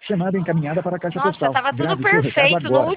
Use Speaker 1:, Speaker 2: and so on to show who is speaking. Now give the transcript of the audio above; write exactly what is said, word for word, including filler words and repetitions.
Speaker 1: Chamada encaminhada para a caixa
Speaker 2: Nossa,
Speaker 1: postal.
Speaker 2: tava tudo
Speaker 1: Grave seu recado
Speaker 2: perfeito no
Speaker 1: agora.